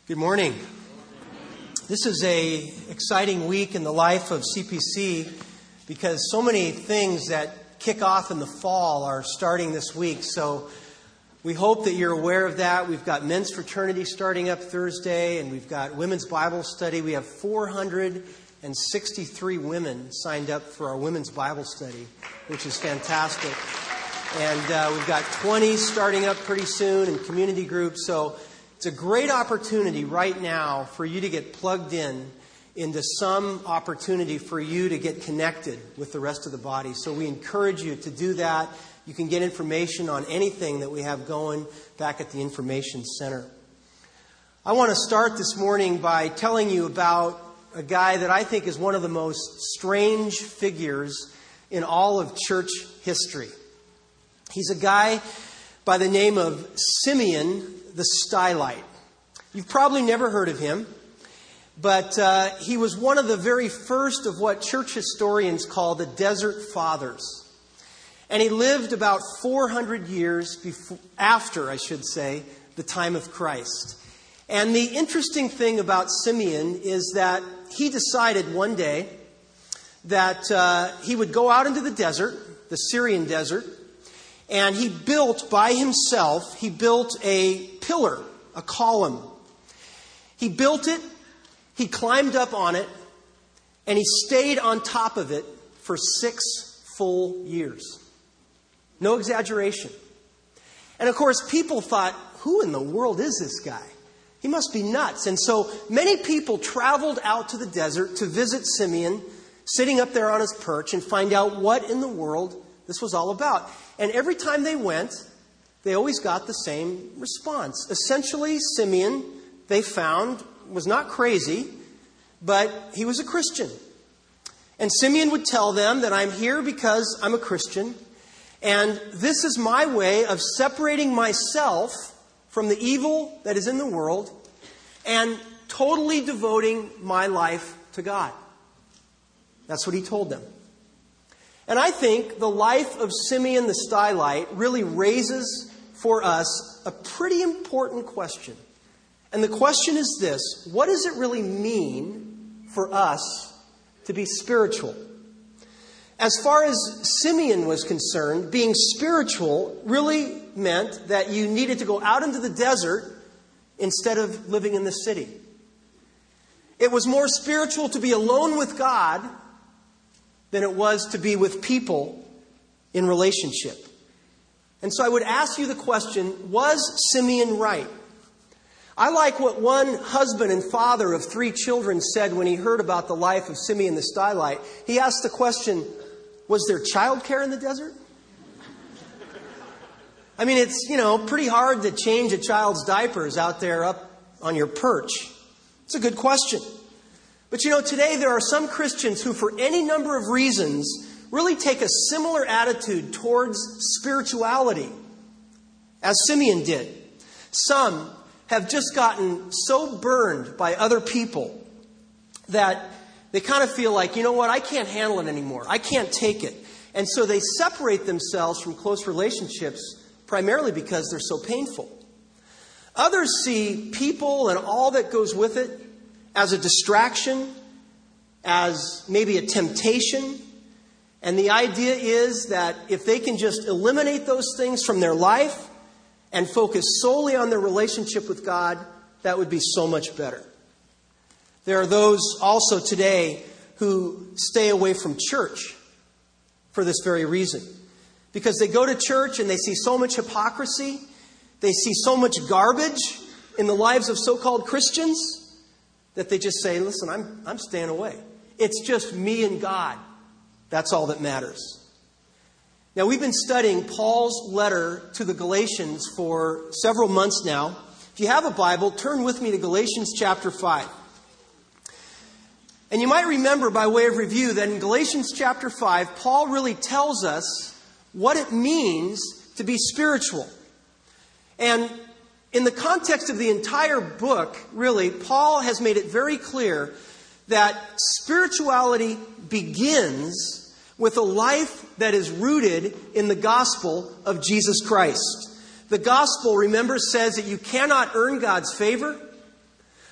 Good morning. This is an exciting week in the life of CPC because so many things that kick off in the fall are starting this week. So we hope that you're aware of that. We've got men's fraternity starting up Thursday, and we've got women's Bible study. We have 463 women signed up for our women's Bible study, which is fantastic. And we've got 20 starting up pretty soon in community groups. So it's a great opportunity right now for you to get plugged into some opportunity for you to get connected with the rest of the body. So we encourage you to do that. You can get information on anything that we have going back at the Information Center. I want to start this morning by telling you about a guy that I think is one of the most strange figures in all of church history. He's a guy by the name of Simeon the Stylite. You've probably never heard of him, but he was one of the very first of what church historians call the Desert Fathers. And he lived about 400 years after the time of Christ. And the interesting thing about Simeon is that he decided one day that he would go out into the desert, the Syrian desert, and he built by himself, he built a pillar, a column. He built it, he climbed up on it, and he stayed on top of it for 6 full years. No exaggeration. And of course, people thought, who in the world is this guy? He must be nuts. And so many people traveled out to the desert to visit Simeon, sitting up there on his perch, and find out what in the world this was all about. And every time they went, they always got the same response. Essentially, Simeon, they found, was not crazy, but he was a Christian. And Simeon would tell them that I'm here because I'm a Christian, and this is my way of separating myself from the evil that is in the world and totally devoting my life to God. That's what he told them. And I think the life of Simeon the Stylite really raises for us a pretty important question. And the question is this: what does it really mean for us to be spiritual? As far as Simeon was concerned, being spiritual really meant that you needed to go out into the desert instead of living in the city. It was more spiritual to be alone with God than it was to be with people in relationship. And so I would ask you the question, was Simeon right? I like what one husband and father of 3 children said when he heard about the life of Simeon the Stylite. He asked the question, was there childcare in the desert? I mean, it's, pretty hard to change a child's diapers out there up on your perch. It's a good question. But today there are some Christians who, for any number of reasons, really take a similar attitude towards spirituality, as Simeon did. Some have just gotten so burned by other people that they kind of feel like, I can't handle it anymore. I can't take it. And so they separate themselves from close relationships primarily because they're so painful. Others see people and all that goes with it as a distraction, as maybe a temptation. And the idea is that if they can just eliminate those things from their life and focus solely on their relationship with God, that would be so much better. There are those also today who stay away from church for this very reason. Because they go to church and they see so much hypocrisy, they see so much garbage in the lives of so-called Christians, that they just say, listen, I'm staying away. It's just me and God. That's all that matters. Now, we've been studying Paul's letter to the Galatians for several months now. If you have a Bible, turn with me to Galatians chapter 5. And you might remember, by way of review, that in Galatians chapter 5, Paul really tells us what it means to be spiritual. And in the context of the entire book, really, Paul has made it very clear that spirituality begins with a life that is rooted in the gospel of Jesus Christ. The gospel, remember, says that you cannot earn God's favor.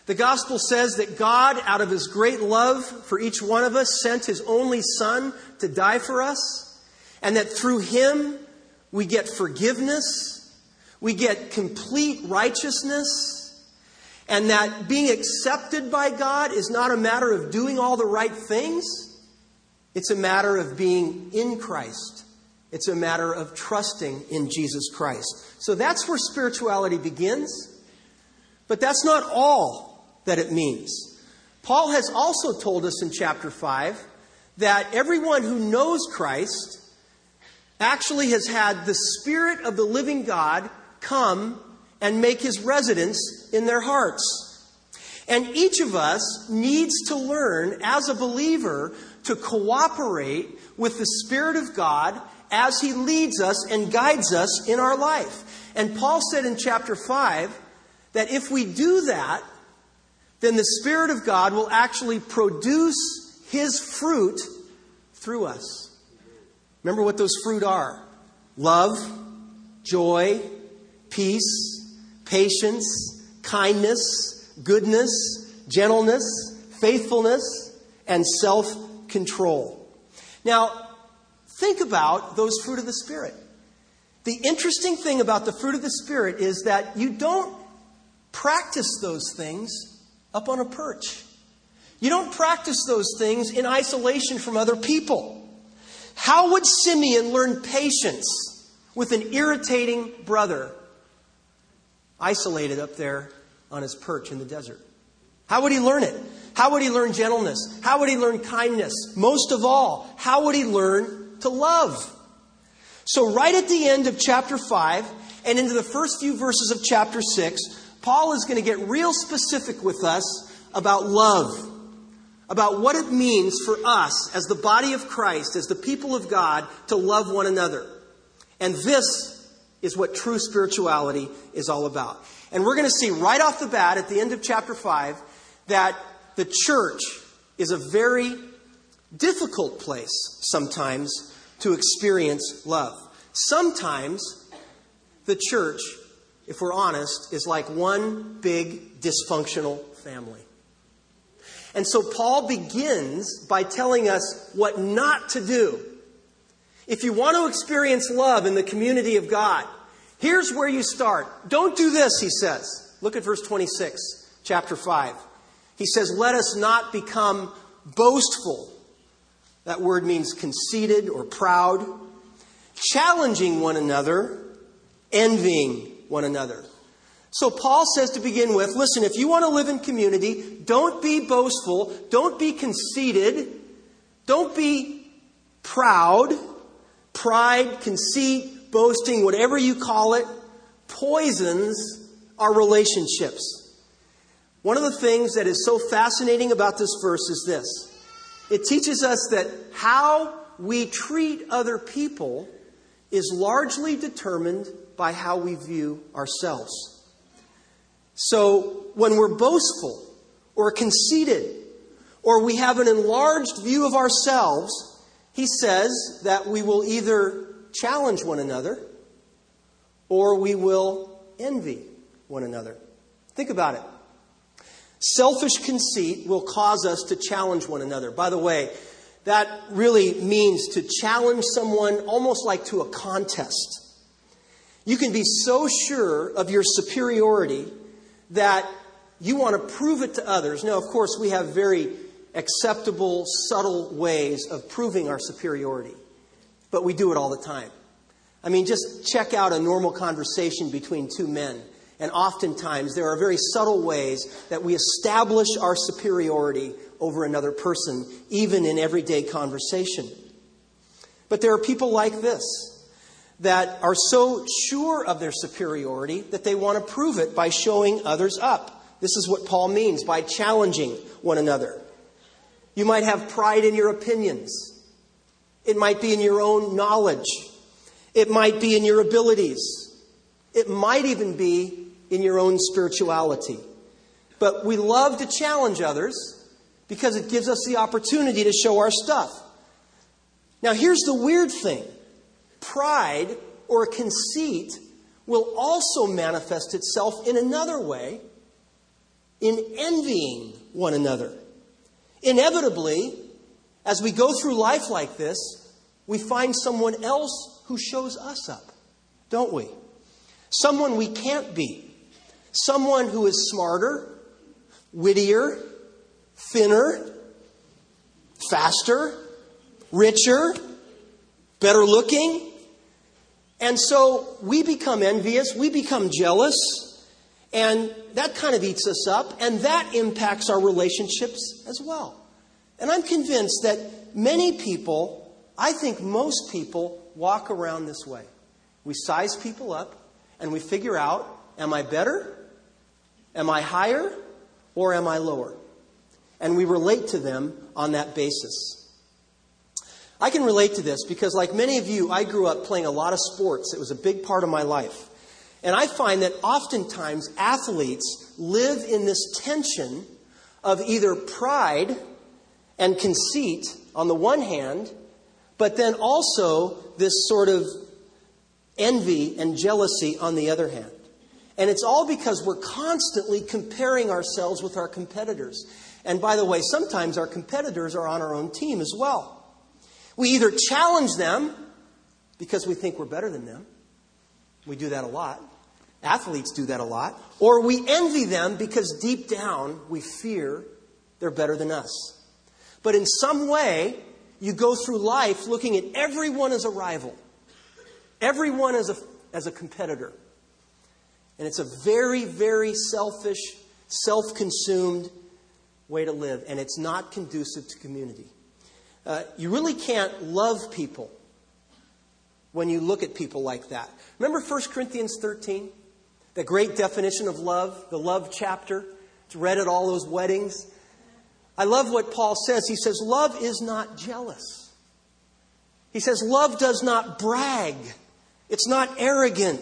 The gospel says that God, out of His great love for each one of us, sent His only Son to die for us, and that through Him we get forgiveness, we get complete righteousness, and that being accepted by God is not a matter of doing all the right things. It's a matter of being in Christ. It's a matter of trusting in Jesus Christ. So that's where spirituality begins. But that's not all that it means. Paul has also told us in chapter 5 that everyone who knows Christ actually has had the Spirit of the living God come and make His residence in their hearts. And each of us needs to learn as a believer to cooperate with the Spirit of God as He leads us and guides us in our life. And Paul said in chapter 5 that if we do that, then the Spirit of God will actually produce His fruit through us. Remember what those fruit are: love, joy, peace, patience, kindness, goodness, gentleness, faithfulness, and self-control. Now, think about those fruit of the Spirit. The interesting thing about the fruit of the Spirit is that you don't practice those things up on a perch. You don't practice those things in isolation from other people. How would Simeon learn patience with an irritating brother isolated up there on his perch in the desert? How would he learn it? How would he learn gentleness? How would he learn kindness? Most of all, how would he learn to love? So right at the end of chapter 5 and into the first few verses of chapter 6, Paul is going to get real specific with us about love, about what it means for us as the body of Christ, as the people of God, to love one another. And this is what true spirituality is all about. And we're going to see right off the bat at the end of chapter 5 that the church is a very difficult place sometimes to experience love. Sometimes the church, if we're honest, is like one big dysfunctional family. And so Paul begins by telling us what not to do. If you want to experience love in the community of God, here's where you start. Don't do this, he says. Look at verse 26, chapter 5. He says, let us not become boastful. That word means conceited or proud. Challenging one another, envying one another. So Paul says to begin with, listen, if you want to live in community, don't be boastful, don't be conceited, don't be proud. Pride, conceit, boasting, whatever you call it, poisons our relationships. One of the things that is so fascinating about this verse is this. It teaches us that how we treat other people is largely determined by how we view ourselves. So when we're boastful or conceited or we have an enlarged view of ourselves, he says that we will either challenge one another or we will envy one another. Think about it. Selfish conceit will cause us to challenge one another. By the way, that really means to challenge someone almost like to a contest. You can be so sure of your superiority that you want to prove it to others. Now, of course, we have very acceptable, subtle ways of proving our superiority. But we do it all the time. I mean, just check out a normal conversation between two men. And oftentimes there are very subtle ways that we establish our superiority over another person, even in everyday conversation. But there are people like this that are so sure of their superiority that they want to prove it by showing others up. This is what Paul means by challenging one another. You might have pride in your opinions. It might be in your own knowledge. It might be in your abilities. It might even be in your own spirituality. But we love to challenge others because it gives us the opportunity to show our stuff. Now, here's the weird thing. Pride or conceit will also manifest itself in another way in envying one another. Inevitably, as we go through life like this, we find someone else who shows us up, don't we? Someone we can't be. Someone who is smarter, wittier, thinner, faster, richer, better looking. And so we become envious, we become jealous, and that kind of eats us up, and that impacts our relationships as well. And I'm convinced that many people, I think most people, walk around this way. We size people up, and we figure out, am I better? Am I higher? Or am I lower? And we relate to them on that basis. I can relate to this because, like many of you, I grew up playing a lot of sports. It was a big part of my life. And I find that oftentimes athletes live in this tension of either pride and conceit on the one hand, but then also this sort of envy and jealousy on the other hand. And it's all because we're constantly comparing ourselves with our competitors. And by the way, sometimes our competitors are on our own team as well. We either challenge them because we think we're better than them. We do that a lot. Athletes do that a lot. Or we envy them because deep down we fear they're better than us. But in some way, you go through life looking at everyone as a rival. Everyone as a competitor. And it's a very, very selfish, self-consumed way to live. And it's not conducive to community. You really can't love people when you look at people like that. Remember 1 Corinthians 13? The great definition of love, the love chapter. It's read at all those weddings. I love what Paul says. He says, love is not jealous. He says, love does not brag. It's not arrogant.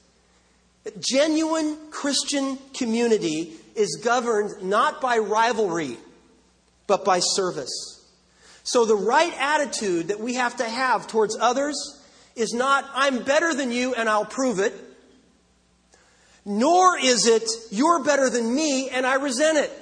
Genuine Christian community is governed not by rivalry, but by service. So the right attitude that we have to have towards others is not, I'm better than you and I'll prove it. Nor is it, you're better than me and I resent it.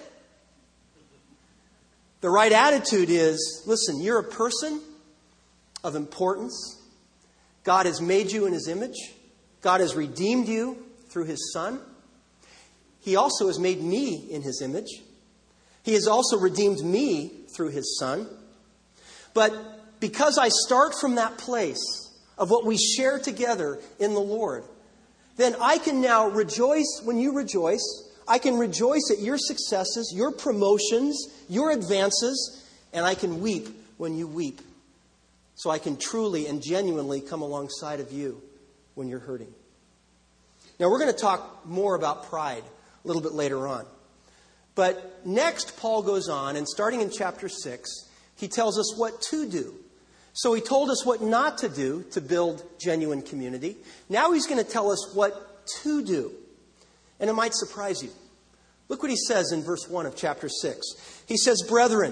The right attitude is, listen, you're a person of importance. God has made you in His image. God has redeemed you through His Son. He also has made me in His image. He has also redeemed me through His Son. But because I start from that place of what we share together in the Lord, then I can now rejoice when you rejoice. I can rejoice at your successes, your promotions, your advances, and I can weep when you weep. So I can truly and genuinely come alongside of you when you're hurting. Now we're going to talk more about pride a little bit later on. But next Paul goes on, and starting in chapter 6, he tells us what to do. So he told us what not to do to build genuine community. Now he's going to tell us what to do. And it might surprise you. Look what he says in verse 1 of chapter 6. He says, brethren,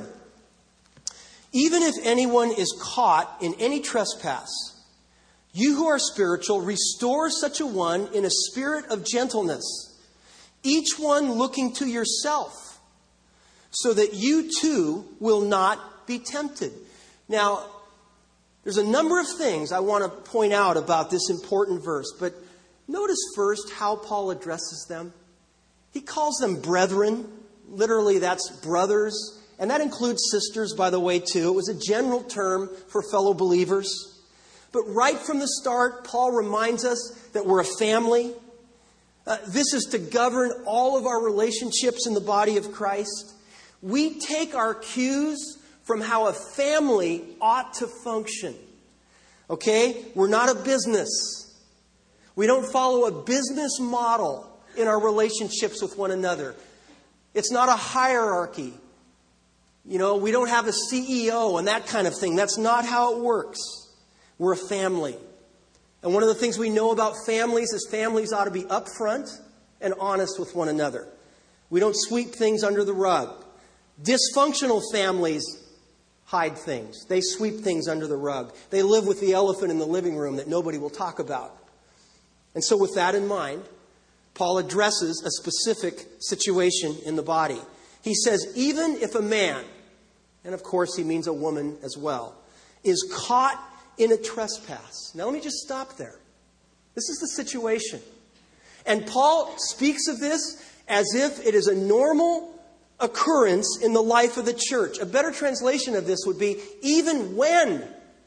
even if anyone is caught in any trespass, you who are spiritual, restore such a one in a spirit of gentleness, each one looking to yourself, so that you too will not be tempted. Now, there's a number of things I want to point out about this important verse, but notice first how Paul addresses them. He calls them brethren. Literally, that's brothers. And that includes sisters, by the way, too. It was a general term for fellow believers. But right from the start, Paul reminds us that we're a family. This is to govern all of our relationships in the body of Christ. We take our cues from how a family ought to function. Okay? We're not a business. We don't follow a business model in our relationships with one another. It's not a hierarchy. You know, we don't have a CEO and that kind of thing. That's not how it works. We're a family. And one of the things we know about families is families ought to be upfront and honest with one another. We don't sweep things under the rug. Dysfunctional families hide things. They sweep things under the rug. They live with the elephant in the living room that nobody will talk about. And so with that in mind, Paul addresses a specific situation in the body. He says, even if a man, and of course he means a woman as well, is caught in a trespass. Now let me just stop there. This is the situation. And Paul speaks of this as if it is a normal occurrence in the life of the church. A better translation of this would be, even when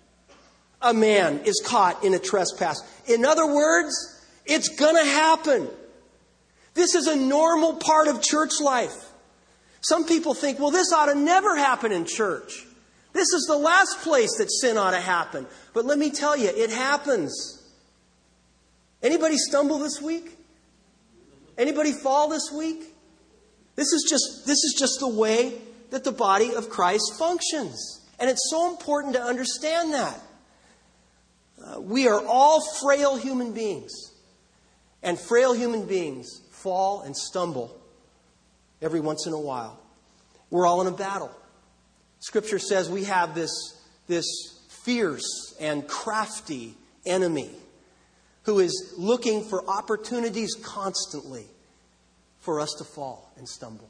a man is caught in a trespass. In other words, it's going to happen. This is a normal part of church life. Some people think, well, this ought to never happen in church. This is the last place that sin ought to happen. But let me tell you, it happens. Anybody stumble this week? Anybody fall this week? This is just the way that the body of Christ functions. And it's so important to understand that. We are all frail human beings. And frail human beings fall and stumble every once in a while. We're all in a battle. Scripture says we have this fierce and crafty enemy who is looking for opportunities constantly for us to fall and stumble.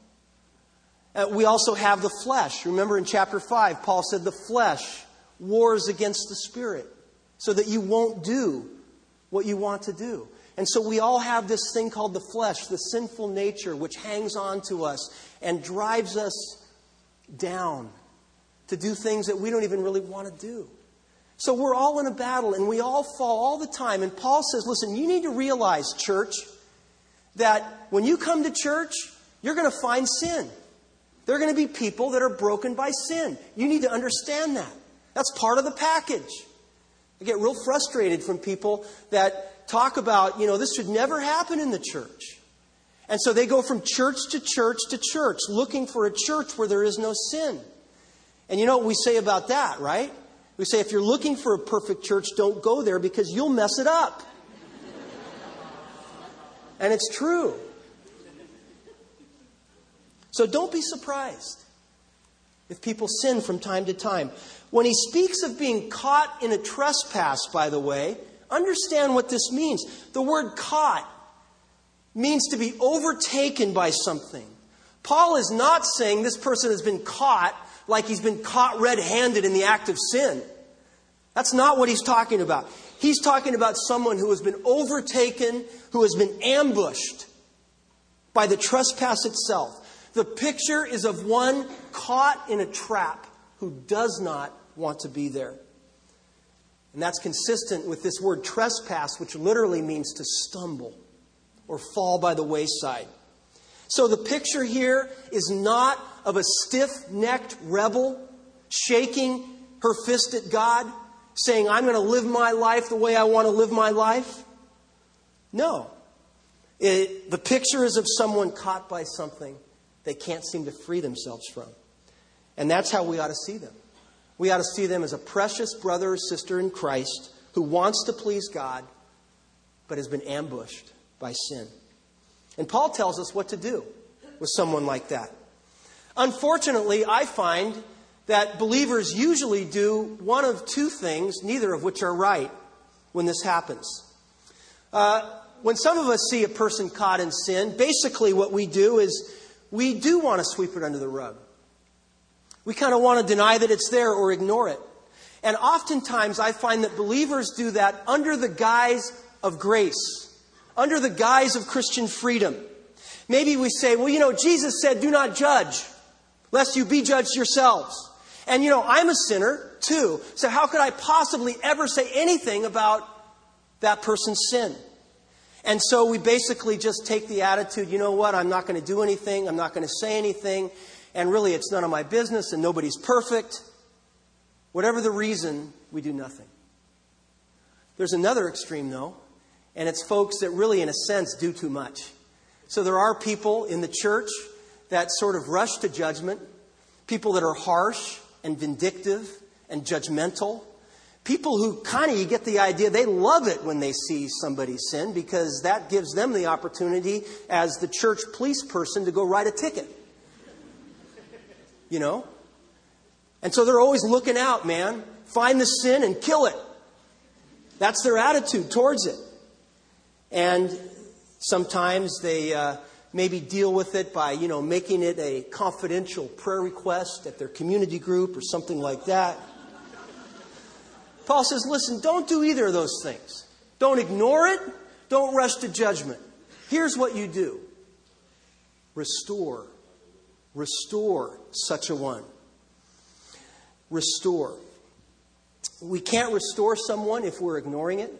We also have the flesh. Remember in chapter 5, Paul said the flesh wars against the spirit so that you won't do what you want to do. And so we all have this thing called the flesh, the sinful nature, which hangs on to us and drives us down to do things that we don't even really want to do. So we're all in a battle and we all fall all the time. And Paul says, listen, you need to realize, church, that when you come to church, you're going to find sin. There are going to be people that are broken by sin. You need to understand that. That's part of the package. I get real frustrated from people that talk about, this should never happen in the church. And so they go from church to church to church, looking for a church where there is no sin. And you know what we say about that, right? We say, if you're looking for a perfect church, don't go there because you'll mess it up. And it's true. So don't be surprised if people sin from time to time. When he speaks of being caught in a trespass, by the way, understand what this means. The word caught means to be overtaken by something. Paul is not saying this person has been caught like he's been caught red-handed in the act of sin. That's not what he's talking about. He's talking about someone who has been overtaken, who has been ambushed by the trespass itself. The picture is of one caught in a trap who does not want to be there. And that's consistent with this word trespass, which literally means to stumble or fall by the wayside. So the picture here is not of a stiff-necked rebel shaking her fist at God, saying, I'm going to live my life the way I want to live my life. No. The picture is of someone caught by something they can't seem to free themselves from. And that's how we ought to see them. We ought to see them as a precious brother or sister in Christ who wants to please God, but has been ambushed by sin. And Paul tells us what to do with someone like that. Unfortunately, I find that believers usually do one of two things, neither of which are right, when this happens. When some of us see a person caught in sin, basically what we do is we do want to sweep it under the rug. We kind of want to deny that it's there or ignore it. And oftentimes I find that believers do that under the guise of grace, under the guise of Christian freedom. Maybe we say, well, Jesus said, do not judge, lest you be judged yourselves. And, I'm a sinner too. So how could I possibly ever say anything about that person's sin? And so we basically just take the attitude, you know what, I'm not going to do anything, I'm not going to say anything, and really it's none of my business and nobody's perfect. Whatever the reason, we do nothing. There's another extreme, though, and it's folks that really, in a sense, do too much. So there are people in the church that sort of rush to judgment, people that are harsh and vindictive and judgmental, people who you get the idea, they love it when they see somebody sin because that gives them the opportunity as the church police person to go write a ticket. And so they're always looking out, man. Find the sin and kill it. That's their attitude towards it. And Sometimes they maybe deal with it by, making it a confidential prayer request at their community group or something like that. Paul says, listen, don't do either of those things. Don't ignore it. Don't rush to judgment. Here's what you do. Restore. Restore such a one. Restore. We can't restore someone if we're ignoring it.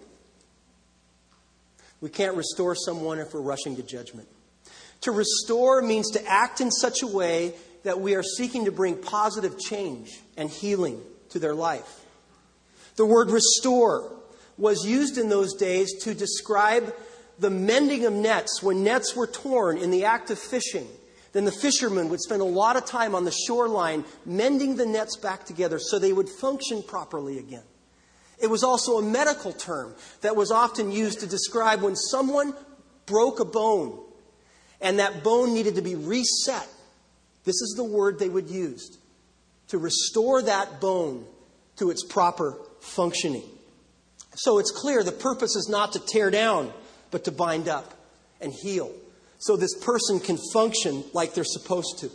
We can't restore someone if we're rushing to judgment. To restore means to act in such a way that we are seeking to bring positive change and healing to their life. The word restore was used in those days to describe the mending of nets. When nets were torn in the act of fishing, then the fishermen would spend a lot of time on the shoreline mending the nets back together so they would function properly again. It was also a medical term that was often used to describe when someone broke a bone and that bone needed to be reset. This is the word they would use to restore that bone to its proper functioning. So it's clear the purpose is not to tear down, but to bind up and heal, so this person can function like they're supposed to.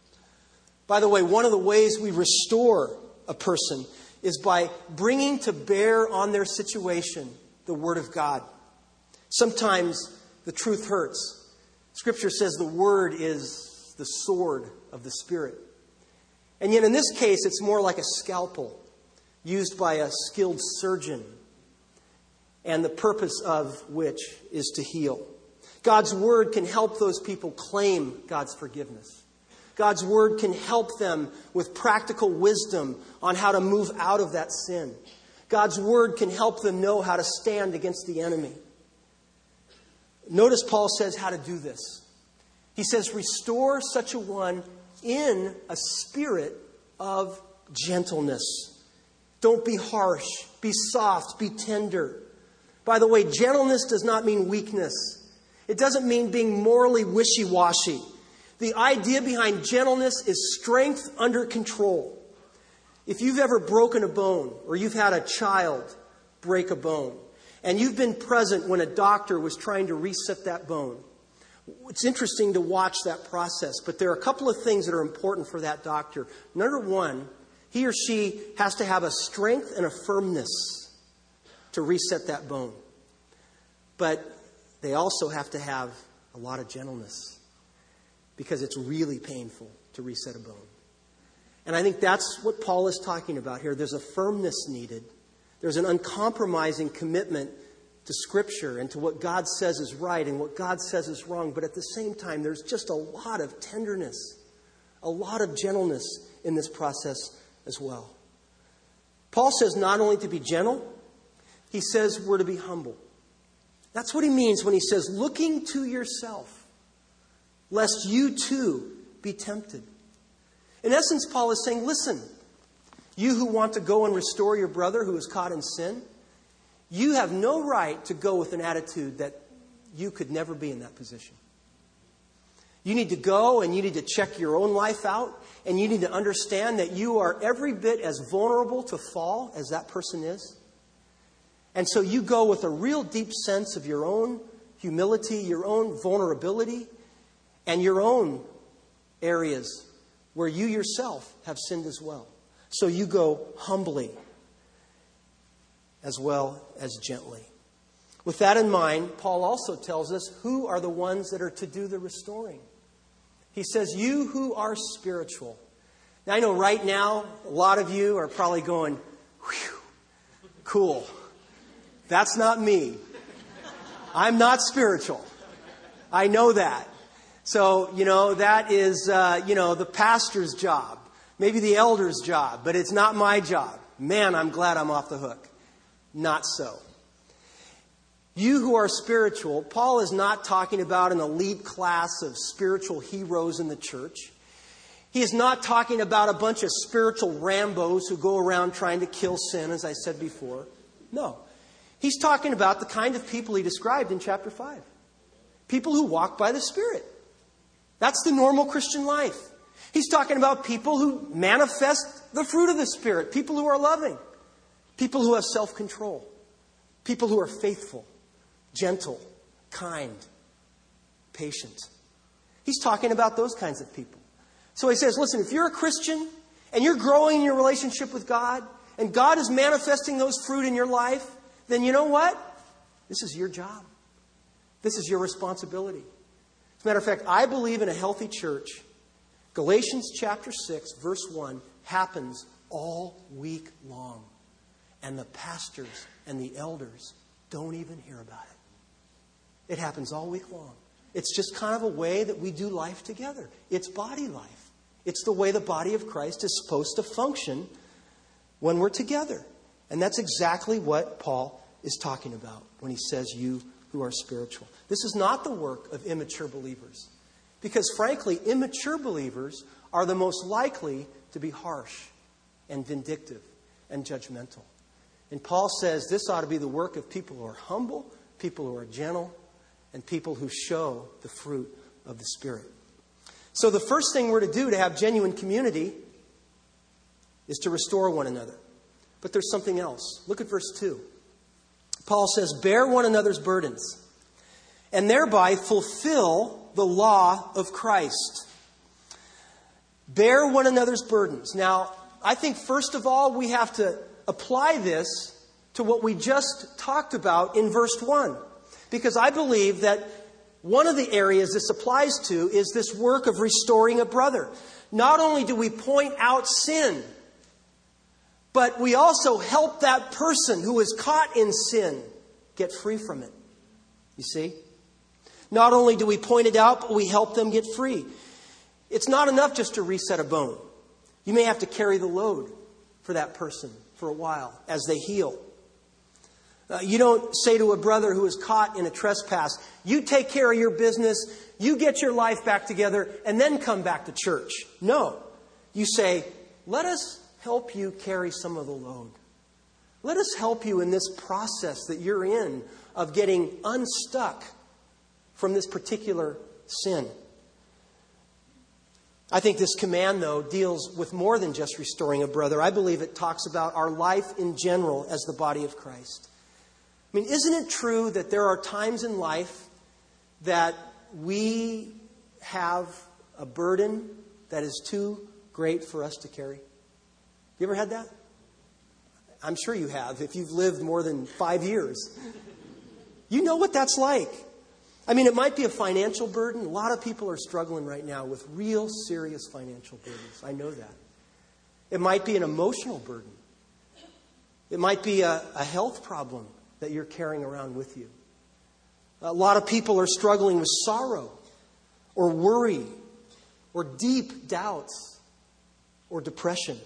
By the way, one of the ways we restore a person is by bringing to bear on their situation the Word of God. Sometimes the truth hurts. Scripture says the Word is the sword of the Spirit. And yet in this case, it's more like a scalpel used by a skilled surgeon, and the purpose of which is to heal. God's Word can help those people claim God's forgiveness. God's Word can help them with practical wisdom on how to move out of that sin. God's Word can help them know how to stand against the enemy. Notice Paul says how to do this. He says, restore such a one in a spirit of gentleness. Don't be harsh. Be soft. Be tender. By the way, gentleness does not mean weakness. It doesn't mean being morally wishy-washy. The idea behind gentleness is strength under control. If you've ever broken a bone, or you've had a child break a bone, and you've been present when a doctor was trying to reset that bone, it's interesting to watch that process. But there are a couple of things that are important for that doctor. Number one, he or she has to have a strength and a firmness to reset that bone. But they also have to have a lot of gentleness, because it's really painful to reset a bone. And I think that's what Paul is talking about here. There's a firmness needed. There's an uncompromising commitment to Scripture and to what God says is right and what God says is wrong. But at the same time, there's just a lot of tenderness, a lot of gentleness in this process as well. Paul says not only to be gentle, he says we're to be humble. That's what he means when he says, looking to yourself, lest you too be tempted. In essence, Paul is saying, listen, you who want to go and restore your brother who is caught in sin, you have no right to go with an attitude that you could never be in that position. You need to go and you need to check your own life out, and you need to understand that you are every bit as vulnerable to fall as that person is. And so you go with a real deep sense of your own humility, your own vulnerability, and your own areas where you yourself have sinned as well. So you go humbly as well as gently. With that in mind, Paul also tells us who are the ones that are to do the restoring. He says, you who are spiritual. Now, I know right now, a lot of you are probably going, whew, cool. That's not me. I'm not spiritual. I know that. So, that is, the pastor's job. Maybe the elder's job, but it's not my job. Man, I'm glad I'm off the hook. Not so. You who are spiritual, Paul is not talking about an elite class of spiritual heroes in the church. He is not talking about a bunch of spiritual Rambos who go around trying to kill sin, as I said before. No. He's talking about the kind of people he described in chapter 5. People who walk by the Spirit. That's the normal Christian life. He's talking about people who manifest the fruit of the Spirit. People who are loving. People who have self-control. People who are faithful, gentle, kind, patient. He's talking about those kinds of people. So he says, listen, if you're a Christian and you're growing in your relationship with God and God is manifesting those fruit in your life, then you know what? This is your job. This is your responsibility. As a matter of fact, I believe in a healthy church. Galatians chapter 6, verse 1 happens all week long. And the pastors and the elders don't even hear about it. It happens all week long. It's just kind of a way that we do life together. It's body life. It's the way the body of Christ is supposed to function when we're together. And that's exactly what Paul is talking about when he says you who are spiritual. This is not the work of immature believers. Because frankly, immature believers are the most likely to be harsh and vindictive and judgmental. And Paul says this ought to be the work of people who are humble, people who are gentle, and people who show the fruit of the Spirit. So the first thing we're to do to have genuine community is to restore one another. But there's something else. Look at verse 2. Paul says, bear one another's burdens, and thereby fulfill the law of Christ. Bear one another's burdens. Now, I think first of all, we have to apply this to what we just talked about in verse 1. Because I believe that one of the areas this applies to is this work of restoring a brother. Not only do we point out sin, but we also help that person who is caught in sin get free from it. You see? Not only do we point it out, but we help them get free. It's not enough just to reset a bone. You may have to carry the load for that person for a while as they heal. You don't say to a brother who is caught in a trespass, you take care of your business, you get your life back together, and then come back to church. No. You say, let us help you carry some of the load. Let us help you in this process that you're in of getting unstuck from this particular sin. I think this command, though, deals with more than just restoring a brother. I believe it talks about our life in general as the body of Christ. I mean, isn't it true that there are times in life that we have a burden that is too great for us to carry? You ever had that? I'm sure you have, if you've lived more than 5 years. You know what that's like. I mean, it might be a financial burden. A lot of people are struggling right now with real serious financial burdens. I know that. It might be an emotional burden. It might be a health problem that you're carrying around with you. A lot of people are struggling with sorrow or worry or deep doubts or depression.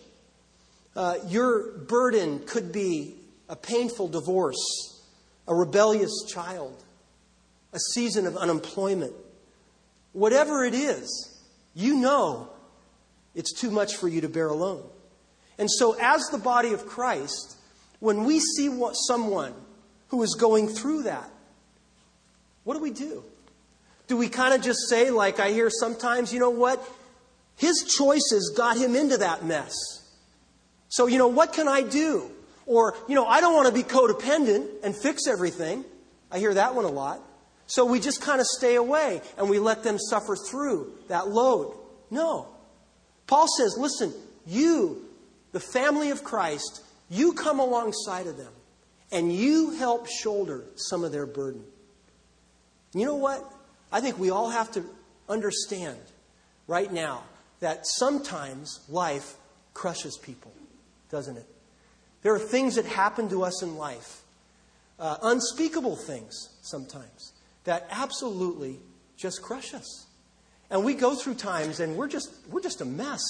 Your burden could be a painful divorce, a rebellious child, a season of unemployment. Whatever it is, you know it's too much for you to bear alone. And so as the body of Christ, when we see someone who is going through that, what do? Do we kind of just say, like I hear sometimes, you know what? His choices got him into that mess. So, what can I do? Or, I don't want to be codependent and fix everything. I hear that one a lot. So we just kind of stay away and we let them suffer through that load. No. Paul says, listen, you, the family of Christ, you come alongside of them and you help shoulder some of their burden. You know what? I think we all have to understand right now that sometimes life crushes people, doesn't it? There are things that happen to us in life, unspeakable things sometimes, that absolutely just crush us. And we go through times and we're just a mess.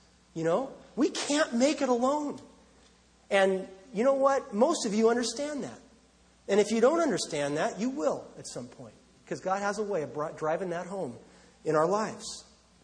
We can't make it alone. And you know what? Most of you understand that. And if you don't understand that, you will at some point. Because God has a way of driving that home in our lives.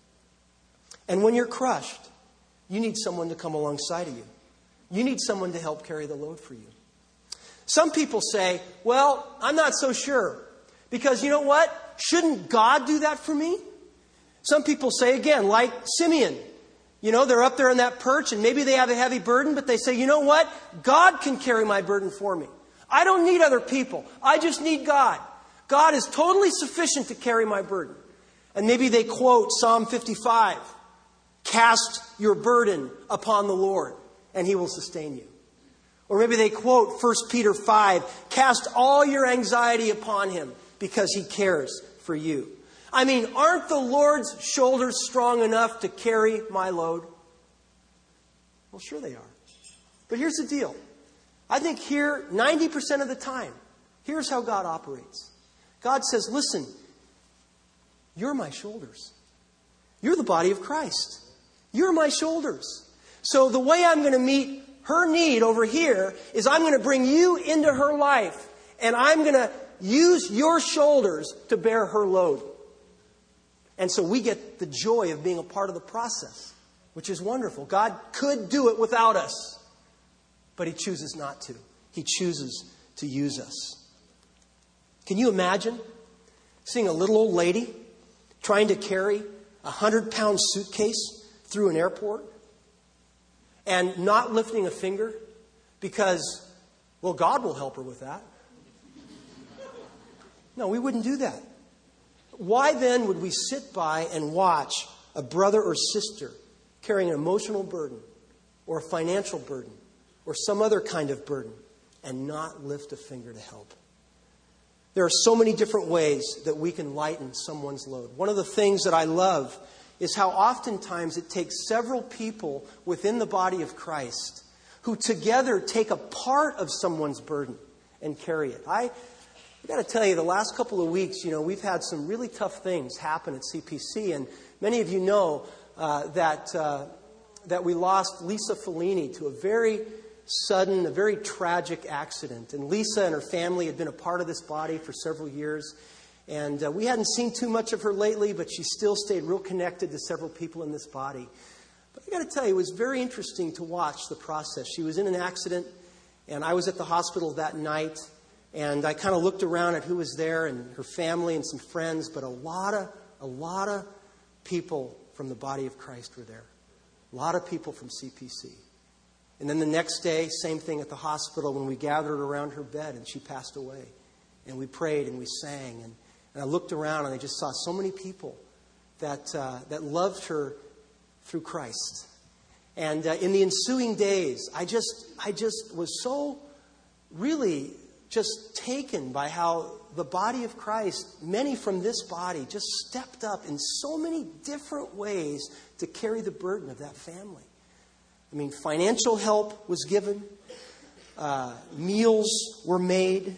And when you're crushed, you need someone to come alongside of you. You need someone to help carry the load for you. Some people say, well, I'm not so sure. Because you know what? Shouldn't God do that for me? Some people say, again, like Simeon. They're up there on that perch and maybe they have a heavy burden, but they say, you know what? God can carry my burden for me. I don't need other people. I just need God. God is totally sufficient to carry my burden. And maybe they quote Psalm 55. Cast your burden upon the Lord, and He will sustain you. Or maybe they quote 1 Peter 5. Cast all your anxiety upon Him, because He cares for you. I mean, aren't the Lord's shoulders strong enough to carry my load? Well, sure they are. But here's the deal. I think here, 90% of the time, here's how God operates. God says, listen, you're my shoulders. You're the body of Christ. You're my shoulders. So the way I'm going to meet her need over here is I'm going to bring you into her life, and I'm going to use your shoulders to bear her load. And so we get the joy of being a part of the process, which is wonderful. God could do it without us, but He chooses not to. He chooses to use us. Can you imagine seeing a little old lady trying to carry a 100-pound suitcase through an airport and not lifting a finger because, well, God will help her with that? No, we wouldn't do that. Why then would we sit by and watch a brother or sister carrying an emotional burden or a financial burden or some other kind of burden and not lift a finger to help? There are so many different ways that we can lighten someone's load. One of the things that I love is how oftentimes it takes several people within the body of Christ who together take a part of someone's burden and carry it. I got to tell you, the last couple of weeks, we've had some really tough things happen at CPC. And many of you know that we lost Lisa Fellini to a very sudden, a very tragic accident. And Lisa and her family had been a part of this body for several years. And we hadn't seen too much of her lately, but she still stayed real connected to several people in this body. But I got to tell you, it was very interesting to watch the process. She was in an accident, and I was at the hospital that night. And I kind of looked around at who was there and her family and some friends, but a lot of people from the body of Christ were there. A lot of people from CPC. And then the next day, same thing at the hospital when we gathered around her bed and she passed away. And we prayed and we sang. And I looked around and I just saw so many people that loved her through Christ. And in the ensuing days, I just was so really just taken by how the body of Christ, many from this body, just stepped up in so many different ways to carry the burden of that family. I mean, financial help was given. Meals were made.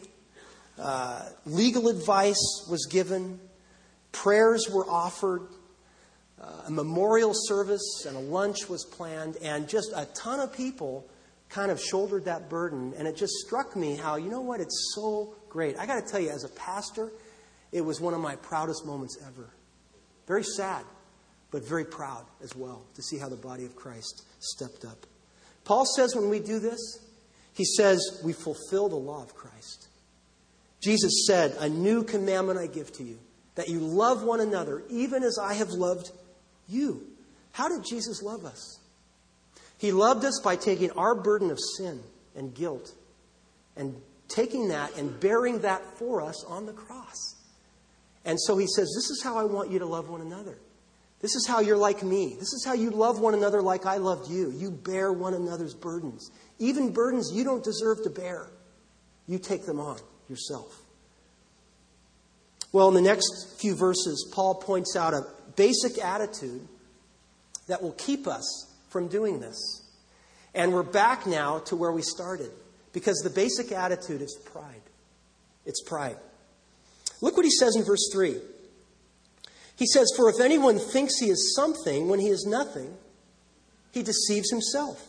Legal advice was given. Prayers were offered. A memorial service and a lunch was planned. And just a ton of people kind of shouldered that burden. And it just struck me how, it's so great. I got to tell you, as a pastor, it was one of my proudest moments ever. Very sad, but very proud as well to see how the body of Christ stepped up. Paul says when we do this, he says we fulfill the law of Christ. Jesus said, "A new commandment I give to you, that you love one another, even as I have loved you." How did Jesus love us? He loved us by taking our burden of sin and guilt and taking that and bearing that for us on the cross. And so he says, this is how I want you to love one another. This is how you're like me. This is how you love one another like I loved you. You bear one another's burdens. Even burdens you don't deserve to bear. You take them on yourself. Well, in the next few verses, Paul points out a basic attitude that will keep us from doing this. And we're back now to where we started. Because the basic attitude is pride. It's pride. Look what he says in verse 3. He says, "For if anyone thinks he is something when he is nothing, he deceives himself."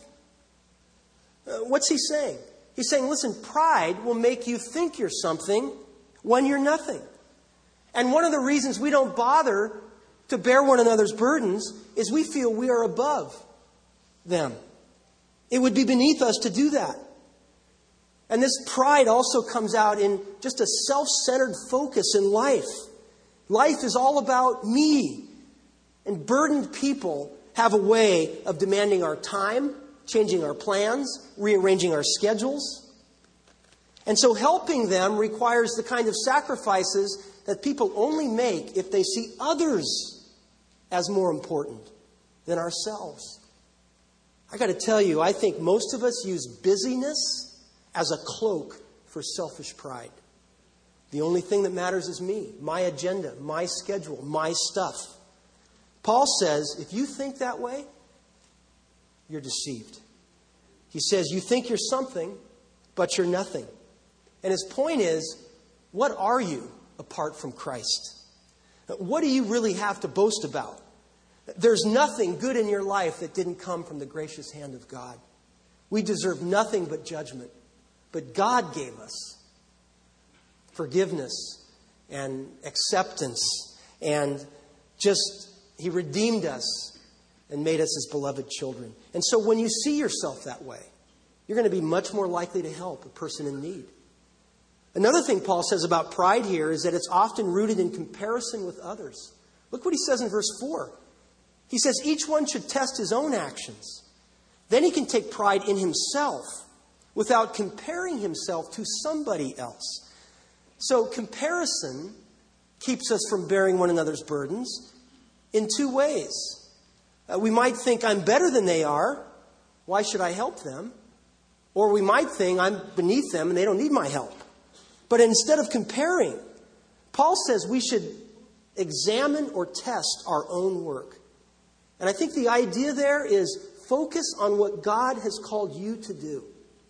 What's he saying? He's saying, listen, pride will make you think you're something when you're nothing. And one of the reasons we don't bother to bear one another's burdens is we feel we are above them. It would be beneath us to do that. And this pride also comes out in just a self-centered focus in life. Life is all about me. And burdened people have a way of demanding our time, changing our plans, rearranging our schedules. And so helping them requires the kind of sacrifices that people only make if they see others as more important than ourselves. I got to tell you, I think most of us use busyness as a cloak for selfish pride. The only thing that matters is me, my agenda, my schedule, my stuff. Paul says, if you think that way, you're deceived. He says, you think you're something, but you're nothing. And his point is, what are you apart from Christ? What do you really have to boast about? There's nothing good in your life that didn't come from the gracious hand of God. We deserve nothing but judgment. But God gave us forgiveness and acceptance, and He redeemed us and made us His beloved children. And so when you see yourself that way, you're going to be much more likely to help a person in need. Another thing Paul says about pride here is that it's often rooted in comparison with others. Look what he says in verse 4. He says each one should test his own actions. Then he can take pride in himself without comparing himself to somebody else. So comparison keeps us from bearing one another's burdens in two ways. We might think I'm better than they are. Why should I help them? Or we might think I'm beneath them and they don't need my help. But instead of comparing, Paul says we should examine or test our own work. And I think the idea there is focus on what God has called you to do.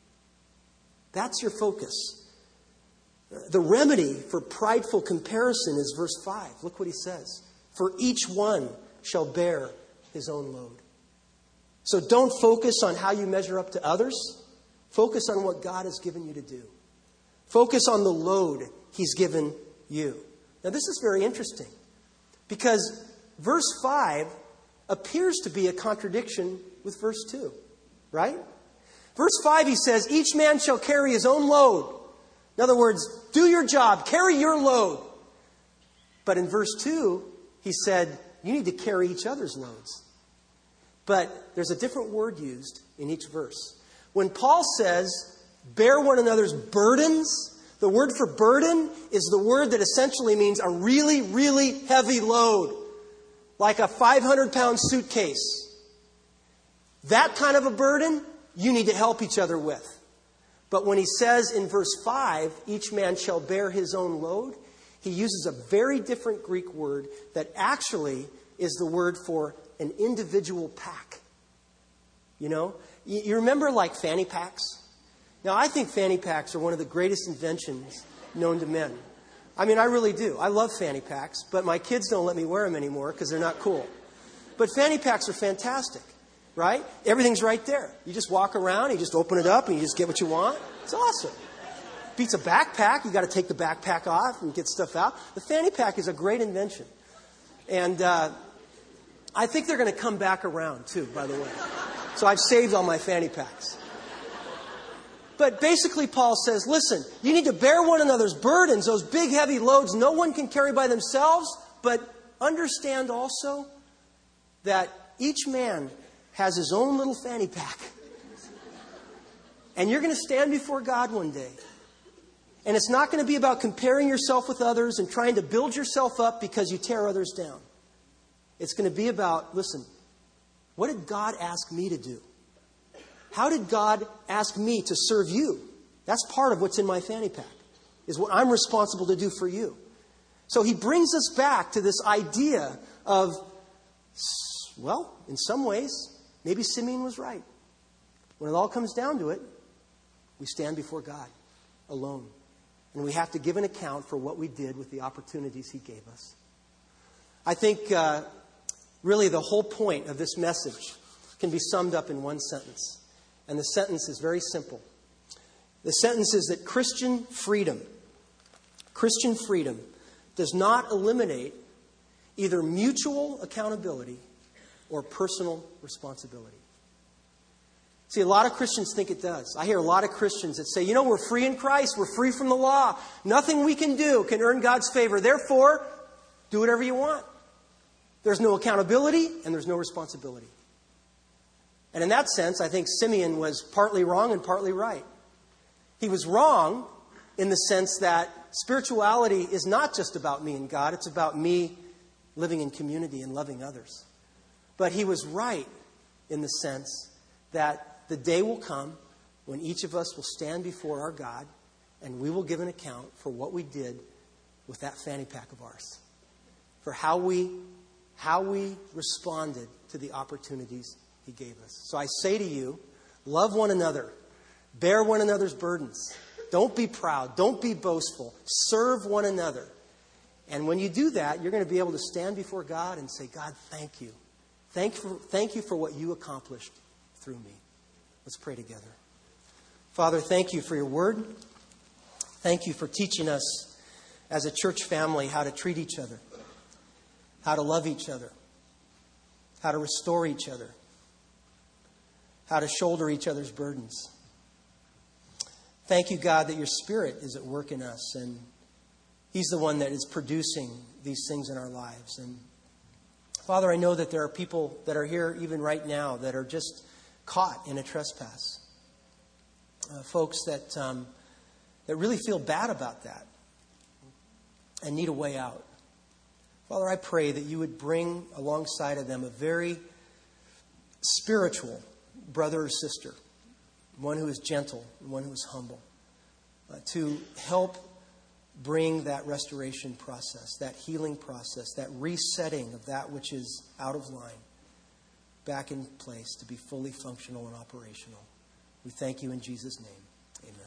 That's your focus. The remedy for prideful comparison is verse 5. Look what he says. For each one shall bear his own load. So don't focus on how you measure up to others. Focus on what God has given you to do. Focus on the load He's given you. Now this is very interesting because verse 5 appears to be a contradiction with verse 2, right? Verse 5 he says, each man shall carry his own load. In other words, do your job, carry your load. But in verse 2, he said, you need to carry each other's loads. But there's a different word used in each verse. When Paul says, bear one another's burdens, the word for burden is the word that essentially means a really, really heavy load. Like a 500-pound suitcase. That kind of a burden, you need to help each other with. But when he says in verse 5, each man shall bear his own load, he uses a very different Greek word that actually is the word for an individual pack. You know? You remember like fanny packs? Now, I think fanny packs are one of the greatest inventions known to men. I mean, I really do. I love fanny packs, but my kids don't let me wear them anymore because they're not cool. But fanny packs are fantastic, right? Everything's right there. You just walk around, you just open it up, and you just get what you want. It's awesome. Beats a backpack. You got to take the backpack off and get stuff out. The fanny pack is a great invention. And I think they're going to come back around, too, by the way. So I've saved all my fanny packs. But basically, Paul says, listen, you need to bear one another's burdens, those big, heavy loads no one can carry by themselves. But understand also that each man has his own little fanny pack. And you're going to stand before God one day. And it's not going to be about comparing yourself with others and trying to build yourself up because you tear others down. It's going to be about, listen, what did God ask me to do? How did God ask me to serve you? That's part of what's in my fanny pack, is what I'm responsible to do for you. So he brings us back to this idea of, well, in some ways, maybe Simeon was right. When it all comes down to it, we stand before God alone. And we have to give an account for what we did with the opportunities He gave us. I think really the whole point of this message can be summed up in one sentence. And the sentence is very simple. The sentence is that Christian freedom does not eliminate either mutual accountability or personal responsibility. See, a lot of Christians think it does. I hear a lot of Christians that say, you know, we're free in Christ. We're free from the law. Nothing we can do can earn God's favor. Therefore, do whatever you want. There's no accountability and there's no responsibility. And in that sense, I think Simeon was partly wrong and partly right. He was wrong in the sense that spirituality is not just about me and God. It's about me living in community and loving others. But he was right in the sense that the day will come when each of us will stand before our God and we will give an account for what we did with that fanny pack of ours, for how we responded to the opportunities he gave us. So I say to you, love one another, bear one another's burdens. Don't be proud. Don't be boastful. Serve one another. And when you do that, you're going to be able to stand before God and say, God, thank you. Thank you for what you accomplished through me. Let's pray together. Father, thank you for your word. Thank you for teaching us as a church family how to treat each other, how to love each other, how to restore each other, how to shoulder each other's burdens. Thank you, God, that your Spirit is at work in us, and he's the one that is producing these things in our lives. And Father, I know that there are people that are here even right now that are just caught in a trespass. Folks that really feel bad about that and need a way out. Father, I pray that you would bring alongside of them a very spiritual brother or sister, one who is gentle, one who is humble, to help bring that restoration process, that healing process, that resetting of that which is out of line back in place to be fully functional and operational. We thank you in Jesus' name. Amen.